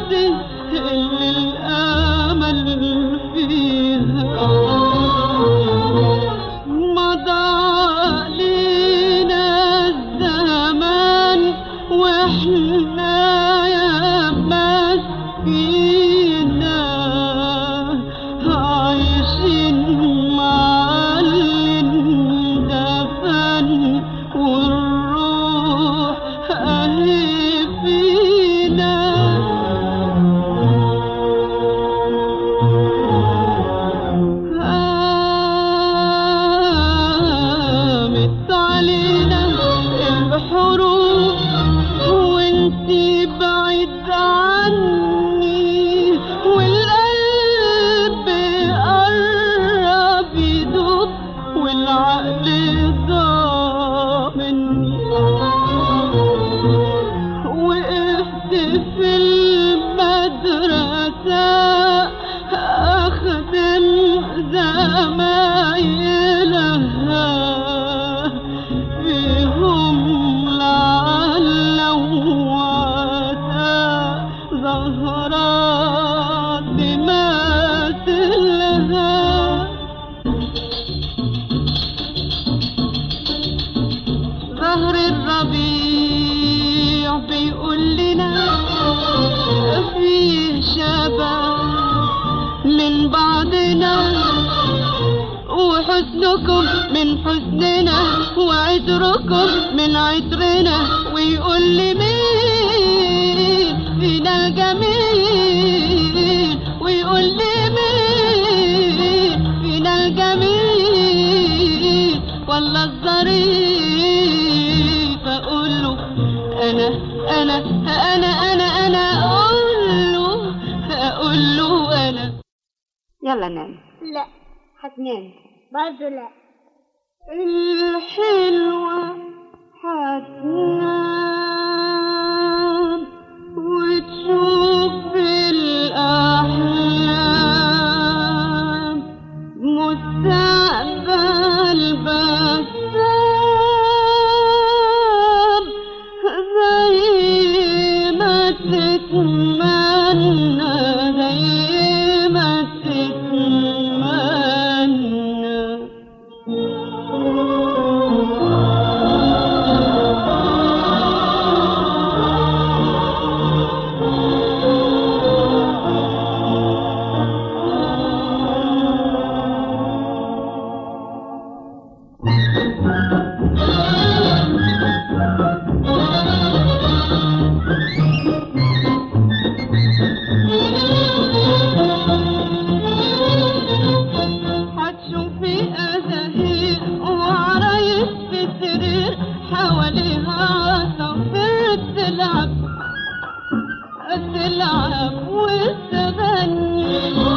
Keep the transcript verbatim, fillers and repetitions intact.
دي اللي الامل فيها مضى علينا الزمان واحنا يا مسكينا عايشين مع الدفن والروح اهي فينا قامت علينا الحروب وانتي بعيد عني والقلب قرب يدوب والعقل ضامني وقفت في المدرسة أخدم زمايلها فيهم لعل وعسى زهرات تماثلها ظهر الربيع بيقول لنا فيه شباب من بعضنا وحسنكم من حسننا وعطركم من عطرنا ويقول لي مين فينا الجميل ويقول لي مين فينا الجميل والله الظريف اقول له انا انا انا انا انا اقول له اقول له انا. يلا نام. لا هتنام برضه لا. الحلوة هتنام وتشوف الأحلام مستقبل بسام زي ما تتمنى زي ما تتمنى. هتشوفي أزاهير وعرايس في السرير حواليها عصافير تلعب تلعب وتغني